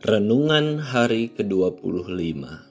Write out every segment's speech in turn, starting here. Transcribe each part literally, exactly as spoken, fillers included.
Renungan hari kedua puluh lima.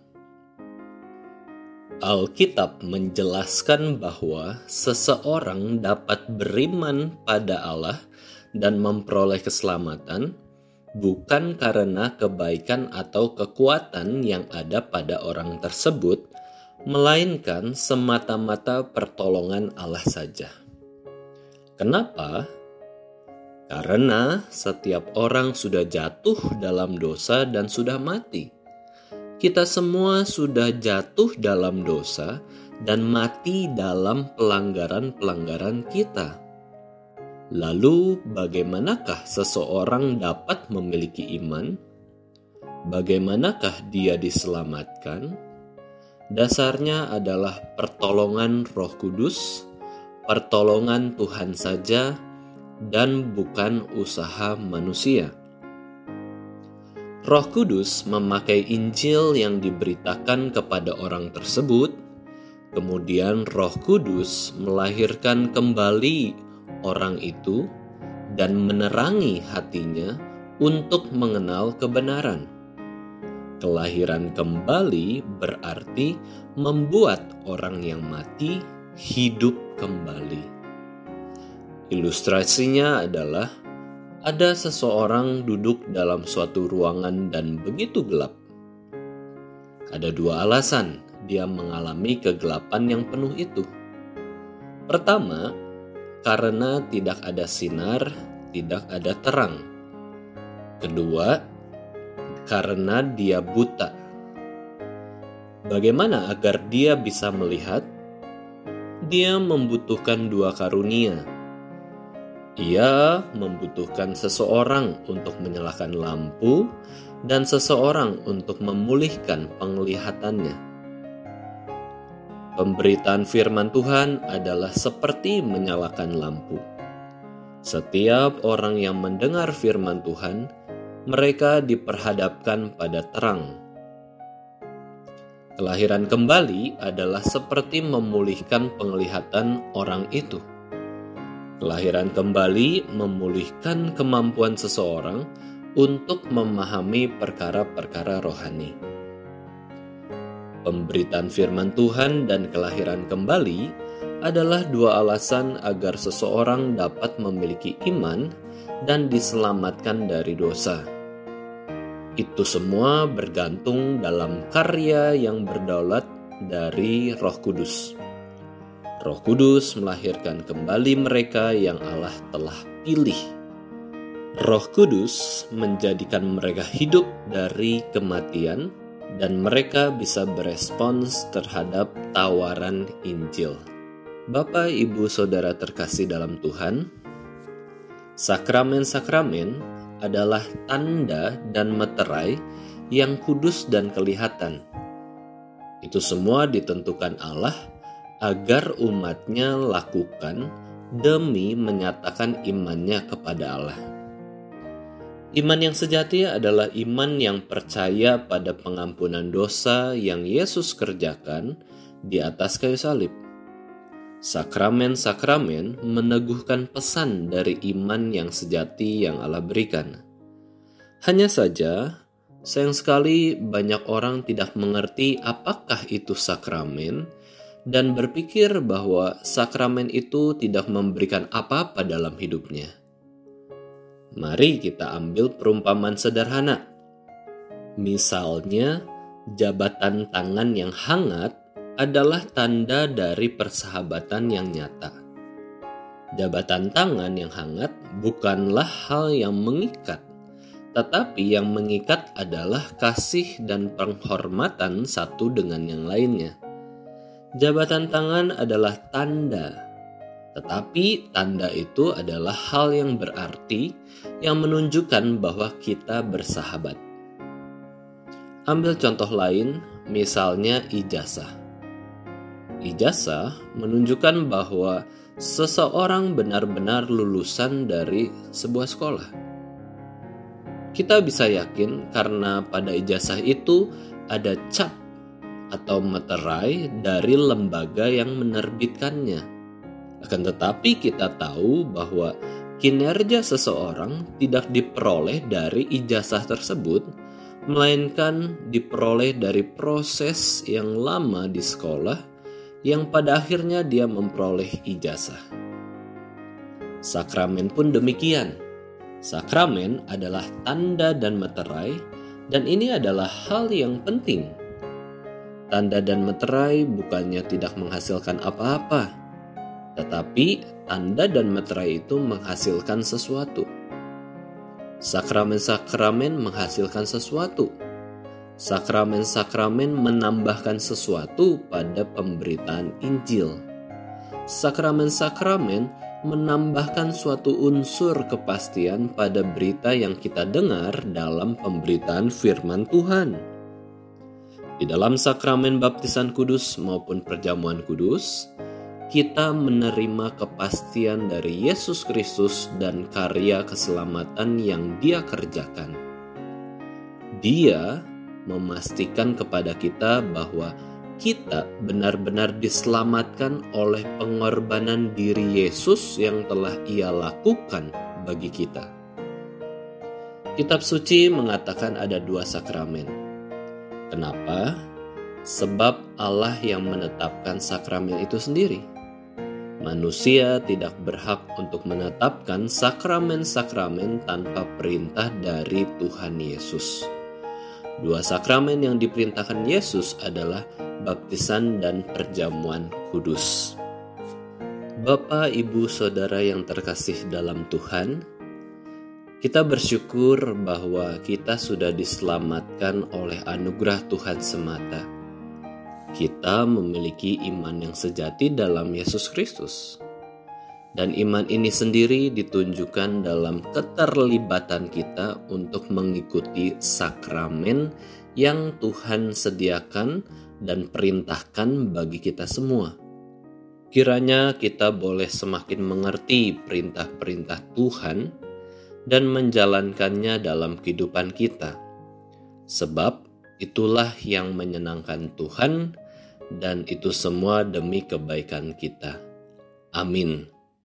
Alkitab menjelaskan bahwa seseorang dapat beriman pada Allah dan memperoleh keselamatan bukan karena kebaikan atau kekuatan yang ada pada orang tersebut, melainkan semata-mata pertolongan Allah saja. Kenapa? Karena setiap orang sudah jatuh dalam dosa dan sudah mati. Kita semua sudah jatuh dalam dosa dan mati dalam pelanggaran-pelanggaran kita. Lalu bagaimanakah seseorang dapat memiliki iman? Bagaimanakah dia diselamatkan? Dasarnya adalah pertolongan Roh Kudus, pertolongan Tuhan saja, dan bukan usaha manusia. Roh Kudus memakai Injil yang diberitakan kepada orang tersebut, kemudian Roh Kudus melahirkan kembali orang itu dan menerangi hatinya untuk mengenal kebenaran. Kelahiran kembali berarti membuat orang yang mati hidup kembali. Ilustrasinya adalah ada seseorang duduk dalam suatu ruangan dan begitu gelap. Ada dua alasan dia mengalami kegelapan yang penuh itu. Pertama, karena tidak ada sinar, tidak ada terang. Kedua, karena dia buta. Bagaimana agar dia bisa melihat? Dia membutuhkan dua karunia. Ia membutuhkan seseorang untuk menyalakan lampu dan seseorang untuk memulihkan penglihatannya. Pemberitaan firman Tuhan adalah seperti menyalakan lampu. Setiap orang yang mendengar firman Tuhan, mereka diperhadapkan pada terang. Kelahiran kembali adalah seperti memulihkan penglihatan orang itu. Kelahiran kembali memulihkan kemampuan seseorang untuk memahami perkara-perkara rohani. Pemberitaan firman Tuhan dan kelahiran kembali adalah dua alasan agar seseorang dapat memiliki iman dan diselamatkan dari dosa. Itu semua bergantung dalam karya yang berdaulat dari Roh Kudus. Roh Kudus melahirkan kembali mereka yang Allah telah pilih. Roh Kudus menjadikan mereka hidup dari kematian dan mereka bisa berespons terhadap tawaran Injil. Bapak, Ibu, Saudara terkasih dalam Tuhan, sakramen-sakramen adalah tanda dan meterai yang kudus dan kelihatan. Itu semua ditentukan Allah agar umatnya lakukan demi menyatakan imannya kepada Allah. Iman yang sejati adalah iman yang percaya pada pengampunan dosa yang Yesus kerjakan di atas kayu salib. Sakramen-sakramen meneguhkan pesan dari iman yang sejati yang Allah berikan. Hanya saja, sayang sekali banyak orang tidak mengerti apakah itu sakramen dan berpikir bahwa sakramen itu tidak memberikan apa-apa dalam hidupnya. Mari kita ambil perumpamaan sederhana. Misalnya, jabatan tangan yang hangat adalah tanda dari persahabatan yang nyata. Jabatan tangan yang hangat bukanlah hal yang mengikat, tetapi yang mengikat adalah kasih dan penghormatan satu dengan yang lainnya. Jabatan tangan adalah tanda, tetapi tanda itu adalah hal yang berarti yang menunjukkan bahwa kita bersahabat. Ambil contoh lain, misalnya ijazah. Ijazah menunjukkan bahwa seseorang benar-benar lulusan dari sebuah sekolah. Kita bisa yakin karena pada ijazah itu ada cap atau meterai dari lembaga yang menerbitkannya. Akan tetapi kita tahu bahwa kinerja seseorang tidak diperoleh dari ijazah tersebut, melainkan diperoleh dari proses yang lama di sekolah yang pada akhirnya dia memperoleh ijazah. Sakramen pun demikian. Sakramen adalah tanda dan meterai, dan ini adalah hal yang penting. Tanda dan meterai bukannya tidak menghasilkan apa-apa, tetapi tanda dan meterai itu menghasilkan sesuatu. Sakramen-sakramen menghasilkan sesuatu. Sakramen-sakramen menambahkan sesuatu pada pemberitaan Injil. Sakramen-sakramen menambahkan suatu unsur kepastian pada berita yang kita dengar dalam pemberitaan firman Tuhan. Di dalam sakramen baptisan kudus maupun perjamuan kudus, kita menerima kepastian dari Yesus Kristus dan karya keselamatan yang Dia kerjakan. Dia memastikan kepada kita bahwa kita benar-benar diselamatkan oleh pengorbanan diri Yesus yang telah Ia lakukan bagi kita. Kitab suci mengatakan ada dua sakramen. Kenapa? Sebab Allah yang menetapkan sakramen itu sendiri. Manusia tidak berhak untuk menetapkan sakramen-sakramen tanpa perintah dari Tuhan Yesus. Dua sakramen yang diperintahkan Yesus adalah baptisan dan perjamuan kudus. Bapak, Ibu, Saudara yang terkasih dalam Tuhan, kita bersyukur bahwa kita sudah diselamatkan oleh anugerah Tuhan semata. Kita memiliki iman yang sejati dalam Yesus Kristus. Dan iman ini sendiri ditunjukkan dalam keterlibatan kita untuk mengikuti sakramen yang Tuhan sediakan dan perintahkan bagi kita semua. Kiranya kita boleh semakin mengerti perintah-perintah Tuhan dan menjalankannya dalam kehidupan kita. Sebab itulah yang menyenangkan Tuhan, dan itu semua demi kebaikan kita. Amin.